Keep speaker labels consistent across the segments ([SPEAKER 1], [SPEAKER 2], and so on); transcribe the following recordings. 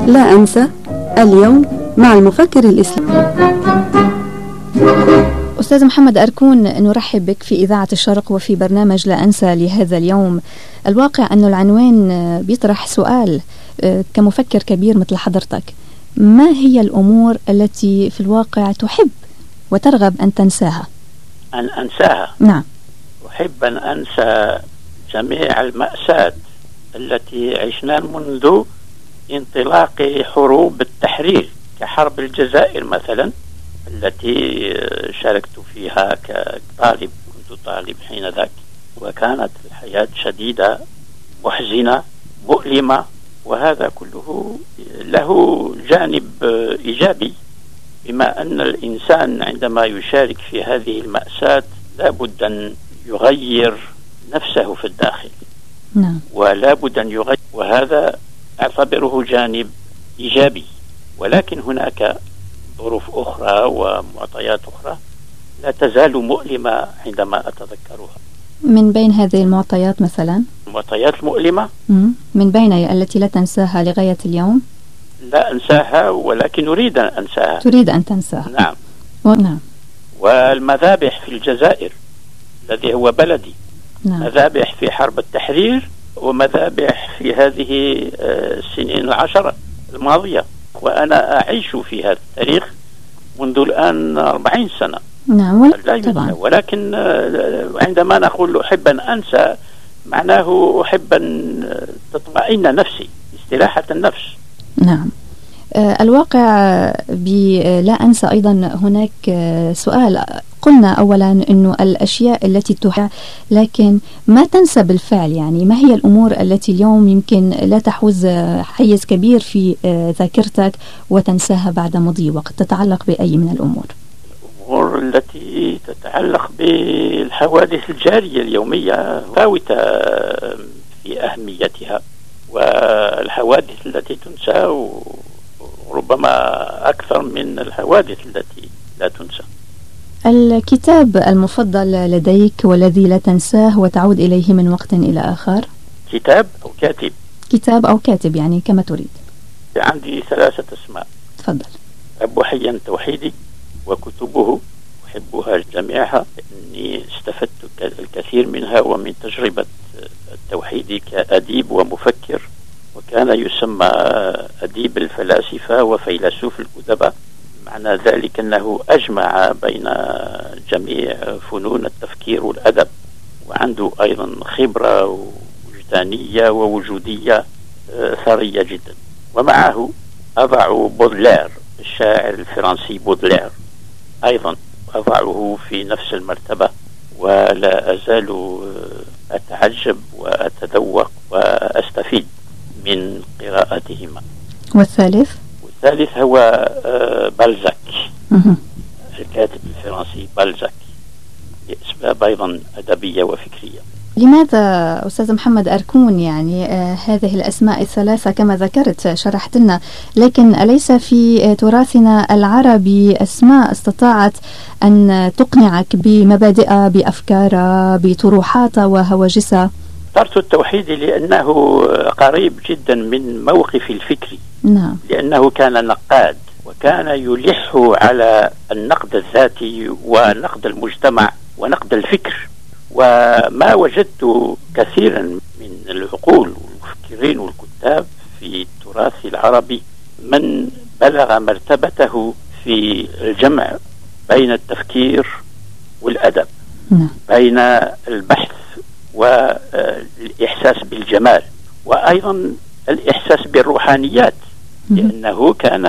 [SPEAKER 1] لا أنسى اليوم مع المفكر الإسلامي.
[SPEAKER 2] أستاذ محمد أركون، نرحب بك في إذاعة الشرق وفي برنامج لا أنسى لهذا اليوم. الواقع أنه العنوان بيطرح سؤال كمفكر كبير مثل حضرتك: ما هي الأمور التي في الواقع تحب وترغب أن تنساها؟
[SPEAKER 3] أن أنساها؟
[SPEAKER 2] نعم.
[SPEAKER 3] أحب أن أنسى جميع المأساة التي عشنا منذ انطلاق حروب التحرير، كحرب الجزائر مثلا التي شاركت فيها كطالب، كنت طالب حين ذاك، وكانت الحياة شديدة محزنة مؤلمة، وهذا كله له جانب إيجابي، بما أن الإنسان عندما يشارك في هذه المأساة لا بد أن يغير نفسه في الداخل.
[SPEAKER 2] نعم.
[SPEAKER 3] ولا بد أن يغير، وهذا أعتبره جانب إيجابي. ولكن هناك ظروف أخرى ومعطيات أخرى لا تزال مؤلمة عندما أتذكرها.
[SPEAKER 2] من بين هذه المعطيات مثلا؟
[SPEAKER 3] المعطيات المؤلمة
[SPEAKER 2] من بين التي لا تنساها لغاية اليوم؟
[SPEAKER 3] لا أنساها، ولكن أريد أن أنساها.
[SPEAKER 2] تريد أن تنساها؟
[SPEAKER 3] نعم.
[SPEAKER 2] نعم.
[SPEAKER 3] والمذابح في الجزائر الذي هو بلدي.
[SPEAKER 2] نعم.
[SPEAKER 3] مذابح في حرب التحرير ومذابح في هذه السنين 10 الماضية، وأنا أعيش في هذا التاريخ منذ الآن 40 سنة.
[SPEAKER 2] نعم.
[SPEAKER 3] لا ينسى. ولكن عندما نقول أحب أن أنسى، معناه أحب أن تطمئن نفسي، استراحة النفس.
[SPEAKER 2] نعم. الواقع بلا أنسى أيضا هناك سؤال. قلنا أولا أنه الأشياء التي تحب لكن ما تنسى بالفعل، يعني ما هي الأمور التي اليوم يمكن لا تحوز حيز كبير في ذاكرتك وتنساها بعد مضي وقت؟ تتعلق بأي من الأمور؟
[SPEAKER 3] الأمور التي تتعلق بالحوادث الجارية اليومية فاوتة في أهميتها، والحوادث التي تنسى وربما أكثر من الحوادث التي لا تنسى.
[SPEAKER 2] الكتاب المفضل لديك والذي لا تنساه وتعود إليه من وقت إلى آخر؟
[SPEAKER 3] كتاب أو كاتب؟
[SPEAKER 2] كتاب أو كاتب، يعني كما تريد.
[SPEAKER 3] عندي 3 أسماء.
[SPEAKER 2] تفضل.
[SPEAKER 3] أبو حيان توحيدي وكتبه أحبها جميعها، لأني استفدت الكثير منها ومن تجربة التوحيدي كأديب ومفكر، وكان يسمى أديب الفلاسفة وفيلسوف الأدباء. معنى ذلك أنه أجمع بين جميع فنون التفكير والأدب، وعنده أيضا خبرة وجدانية ووجودية ثرية جدا. ومعه أضع بودلير، الشاعر الفرنسي بودلير، أيضا أضعه في نفس المرتبة، ولا أزال أتعجب وأتذوق وأستفيد من قراءتهما.
[SPEAKER 2] والثالث
[SPEAKER 3] هو بلزاك، الكاتب الفرنسي بلزاك، لأسباب أيضا أدبية وفكرية.
[SPEAKER 2] لماذا أستاذ محمد أركون يعني هذه الأسماء الثلاثة كما ذكرت شرحت لنا، لكن أليس في تراثنا العربي أسماء استطاعت أن تقنعك بمبادئها، بأفكارها، بطروحاتها وهواجسها؟
[SPEAKER 3] اخترت التوحيد لأنه قريب جدا من موقفي الفكري.
[SPEAKER 2] نعم.
[SPEAKER 3] لأنه كان نقاد، وكان يلح على النقد الذاتي ونقد المجتمع ونقد الفكر. وما وجدت كثيرا من العقول والمفكرين والكتاب في التراث العربي من بلغ مرتبته في الجمع بين التفكير والأدب، بين البحث والإحساس بالجمال، وأيضا الإحساس بالروحانيات، لأنه كان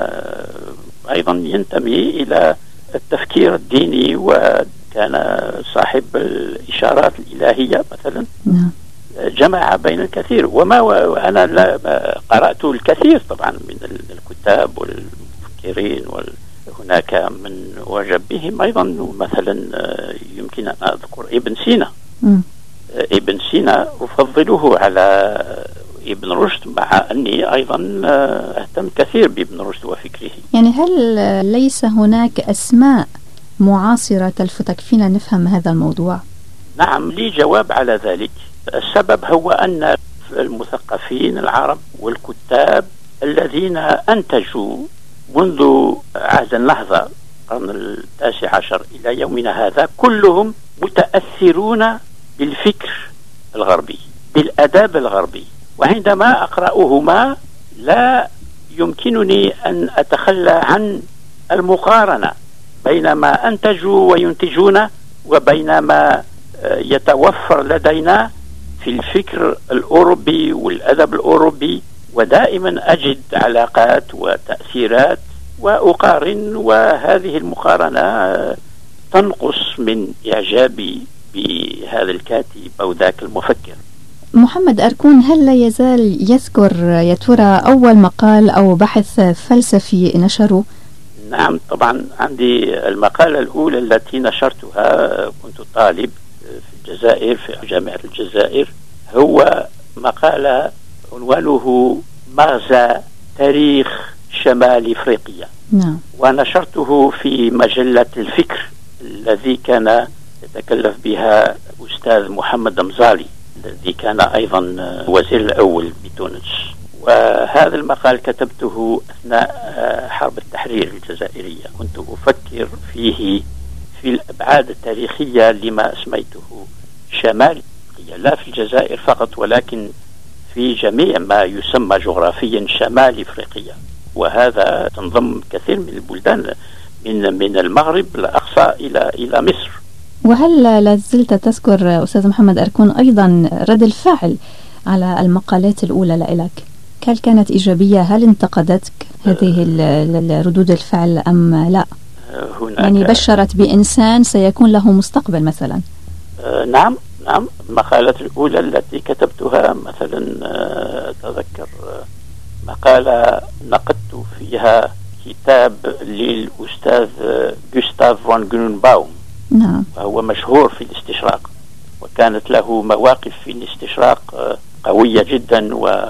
[SPEAKER 3] أيضا ينتمي إلى التفكير الديني، وكان صاحب الإشارات الإلهية مثلا. جمع بين الكثير. أنا قرأت الكثير طبعا من الكتاب والمفكرين، وهناك من وجب بهم أيضا. مثلا يمكن أن أذكر ابن سينا. ابن سينا أفضله على ابن رشد، مع أني أيضا أهتم كثير بابن رشد وفكره.
[SPEAKER 2] يعني هل ليس هناك أسماء معاصرة تلفتك فينا نفهم هذا الموضوع؟
[SPEAKER 3] نعم، لي جواب على ذلك. السبب هو أن المثقفين العرب والكتاب الذين أنتجوا منذ عهد النهضة القرن 19 إلى يومنا هذا كلهم متأثرون بالفكر الغربي، بالأداب الغربي. وعندما أقرأهما لا يمكنني أن أتخلى عن المقارنة بين ما أنتجوا وينتجون وبين ما يتوفر لدينا في الفكر الأوروبي والأدب الأوروبي، ودائما أجد علاقات وتأثيرات وأقارن، وهذه المقارنة تنقص من إعجابي بهذا الكاتب أو ذاك المفكر.
[SPEAKER 2] محمد أركون، هل لا يزال يذكر يا ترى أول مقال أو بحث فلسفي نشره؟
[SPEAKER 3] نعم طبعا، عندي المقالة الأولى التي نشرتها، كنت طالب في الجزائر في جامعة الجزائر، هو مقالة عنوانه مغزى تاريخ شمال إفريقيا.
[SPEAKER 2] نعم.
[SPEAKER 3] ونشرته في مجلة الفكر الذي كان يتكلف بها أستاذ محمد مزالي الذي كان أيضا وزير الأول بتونس. وهذا المقال كتبته أثناء حرب التحرير الجزائرية، كنت أفكر فيه في الأبعاد التاريخية لما أسميته شمال إفريقيا، لا في الجزائر فقط ولكن في جميع ما يسمى جغرافيا شمال إفريقيا، وهذا تنضم كثير من البلدان من المغرب الأقصى إلى مصر.
[SPEAKER 2] وهل لازلت تذكر أستاذ محمد أركون أيضا رد الفعل على المقالات الأولى لك؟ هل كانت إيجابية؟ هل انتقدتك هذه ردود الفعل أم لا؟ يعني بشرت بإنسان سيكون له مستقبل مثلا؟
[SPEAKER 3] نعم المقالات الأولى التي كتبتها مثلا أتذكر مقالة نقدت فيها كتاب للأستاذ جوستاف فون جرونباوم.
[SPEAKER 2] نعم.
[SPEAKER 3] وهو مشهور في الاستشراق، وكانت له مواقف في الاستشراق قوية جدا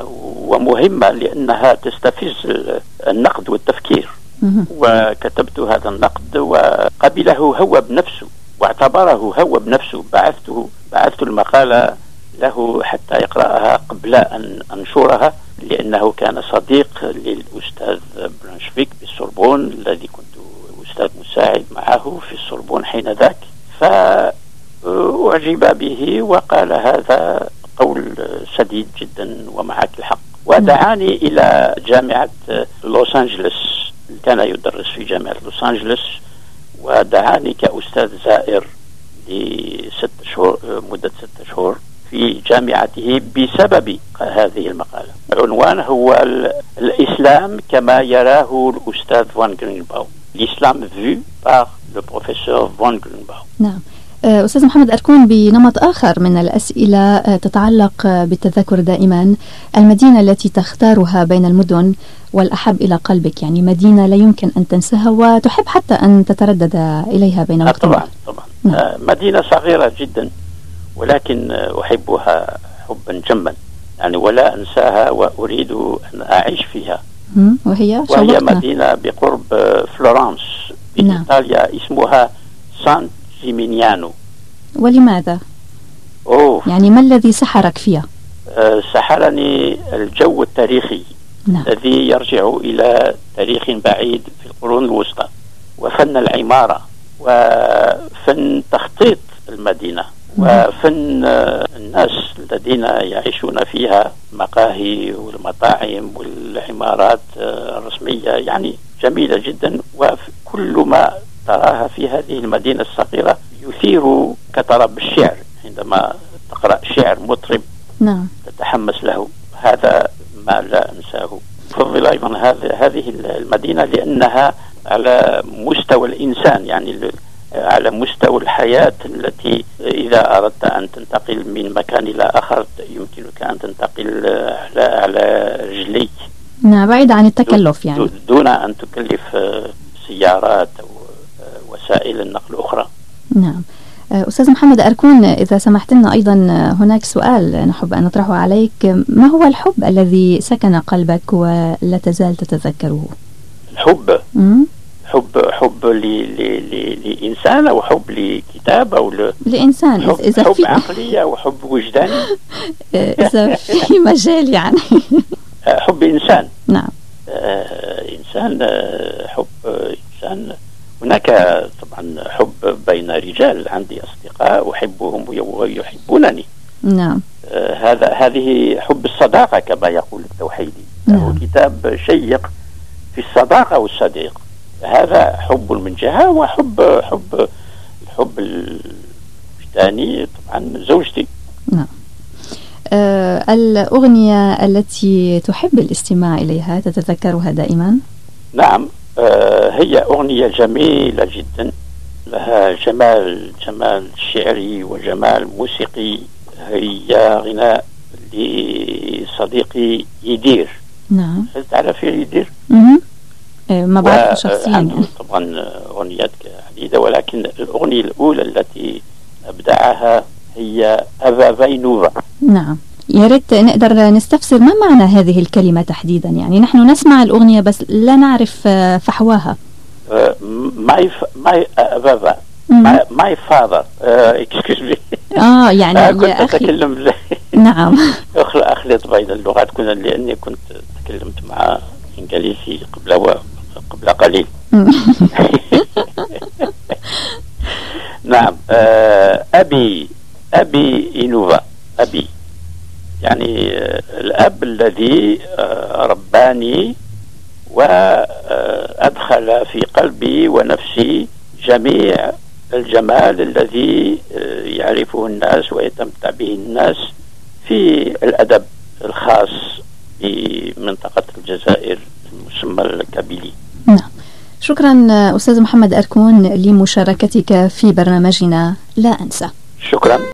[SPEAKER 3] ومهمة لأنها تستفز النقد والتفكير. وكتبت هذا النقد وقبله هو بنفسه واعتبره هو بنفسه. بعثت المقالة له حتى يقرأها قبل أن أنشرها، لأنه كان صديق للأستاذ برانشفيك بالسوربون الذي كنت أستاذ مساعد معه في السوربون حين ذاك، فأعجب به وقال هذا قول سديد جدا ومعك الحق، ودعاني إلى جامعة لوس أنجلوس، كان يدرس في جامعة لوس أنجلوس، ودعاني كأستاذ زائر ل6 شهور، مدة 6 شهور في جامعته بسبب هذه المقالة. العنوان هو الإسلام كما يراه الأستاذ فون جرونباوم، l'islam vu par le professeur von Grünbaum.
[SPEAKER 2] نعم. أستاذ محمد أركون، بنمط آخر من الأسئلة تتعلق بالتذكر دائما، المدينة التي تختارها بين المدن والأحب إلى قلبك، يعني مدينة لا يمكن أن تنساها وتحب حتى أن تتردد إليها بين وقت
[SPEAKER 3] طبعا. نعم. مدينة صغيرة جدا ولكن أحبها حبا جما، يعني ولا أنساها وأريد أن أعيش فيها.
[SPEAKER 2] وهي
[SPEAKER 3] مدينة بقرب فلورنس في إيطاليا، اسمها سان جيمينيانو.
[SPEAKER 2] ولماذا؟ يعني ما الذي سحرك فيها؟
[SPEAKER 3] سحرني الجو التاريخي. نعم. الذي يرجع إلى تاريخ بعيد في القرون الوسطى، وفن العمارة وفن تخطيط المدينة وفن الناس الذين يعيشون فيها، مقاهي والمطاعم والعمارات الرسمية، يعني جميلة جدا. وكل ما تراها في هذه المدينة الصغيرة يثير كطرب الشعر، عندما تقرأ شعر مطرب
[SPEAKER 2] نعم
[SPEAKER 3] تتحمس له، هذا ما لا أنساه. أفضل أيضا هذه المدينة لأنها على مستوى الإنسان، يعني على مستوى الحياة التي إذا أردت أن تنتقل من مكان إلى آخر يمكنك أن تنتقل على رجليك.
[SPEAKER 2] نعم، بعيد عن التكلف، يعني
[SPEAKER 3] دون أن تكلف سيارات أو وسائل النقل أخرى.
[SPEAKER 2] نعم. أستاذ محمد أركون، إذا سمحت لنا أيضا هناك سؤال نحب أن نطرحه عليك، ما هو الحب الذي سكن قلبك ولا تزال تتذكره؟
[SPEAKER 3] الحب حب لإنسان أو حب لكتاب أو
[SPEAKER 2] لإنسان؟
[SPEAKER 3] إذا حب عقلي أو حب وجداني؟
[SPEAKER 2] إذا في مجال يعني
[SPEAKER 3] حب إنسان.
[SPEAKER 2] نعم.
[SPEAKER 3] إنسان حب إنسان. هناك طبعا حب بين رجال، عندي أصدقاء أحبهم ويحبونني.
[SPEAKER 2] نعم.
[SPEAKER 3] هذه حب الصداقة كما يقول التوحيدي. له كتاب شيق في الصداقة والصديق. هذا حب من جهة، وحب الحب الثاني طبعا زوجتي.
[SPEAKER 2] نعم. الأغنية التي تحب الاستماع إليها تتذكرها دائما؟
[SPEAKER 3] نعم، هي أغنية جميلة جدا، لها جمال شعري وجمال موسيقي. هي غناء لصديقي يدير.
[SPEAKER 2] نعم.
[SPEAKER 3] هل تعرف يدير؟
[SPEAKER 2] ما بعرف شخصيا.
[SPEAKER 3] طبعا أغنيات عديدة، ولكن الأغنية الأولى التي أبدعها هي أبا فينوفا.
[SPEAKER 2] نعم. يا ريت نقدر نستفسر ما معنى هذه الكلمة تحديدا، يعني نحن نسمع الأغنية بس لا نعرف فحواها.
[SPEAKER 3] my father excuse me.
[SPEAKER 2] يعني
[SPEAKER 3] كنت أتكلم
[SPEAKER 2] نعم.
[SPEAKER 3] أخلط بين اللغات لأني كنت تكلمت مع إنجليزي قبل قليل. نعم. أبي إنوفا. أبي يعني الأب الذي رباني وأدخل في قلبي ونفسي جميع الجمال الذي يعرفه الناس ويتمتع به الناس في الأدب الخاص بمنطقة الجزائر المسمى الكابيلي.
[SPEAKER 2] نعم. شكرا أستاذ محمد أركون لمشاركتك في برنامجنا لا أنسى.
[SPEAKER 3] شكرا.